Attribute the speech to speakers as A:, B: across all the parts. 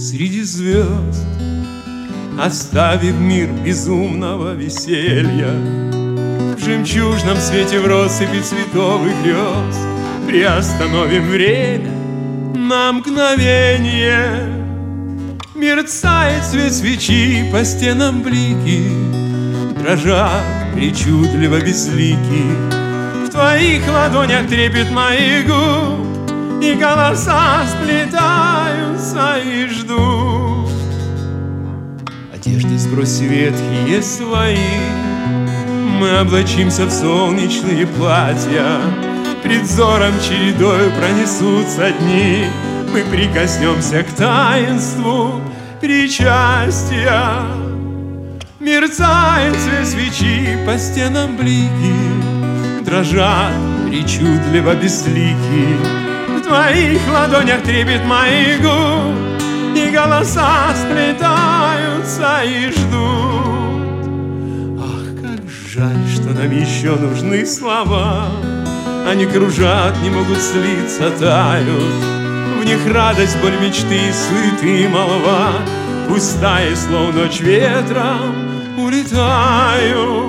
A: среди звезд, оставив мир безумного веселья. В жемчужном свете в россыпи цветов и грез приостановим время на мгновенье. Мерцает свет свечи, по стенам блики дрожат причудливо безлики. В твоих ладонях трепет моих губ, и голоса сплетаются и ждут. Одежды сбрось ветхие свои, мы облачимся в солнечные платья. Пред взором чередою пронесутся дни, мы прикоснемся к таинству причастия. Мерцает свет свечи, по стенам блики дрожат причудливо безлики. В твоих ладонях трепет моих губ, и голоса сплетаются и ждут. Ах, как жаль, что нам еще нужны слова. Они кружат, не могут слиться, тают. В них радость, боль, мечты, суеты, молва, пустая, словно ночь ветром, улетают.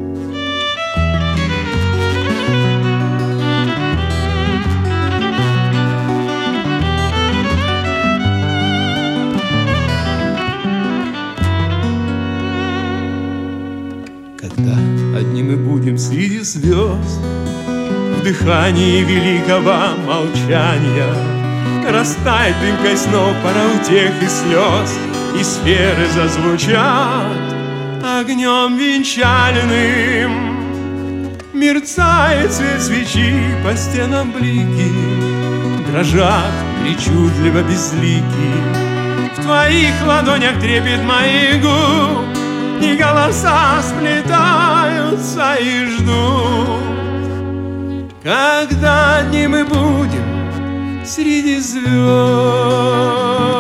A: Когда одни мы будем среди звезд, в дыхании великого молчания, растает дымкой снов пора утех и слез, и сферы зазвучат огнем венчальным. Мерцает свет свечи, по стенам блики дрожат причудливо безлики. В твоих ладонях трепет моих губ, и голоса сплетаются и ждут. Когда одни мы будем среди звезд.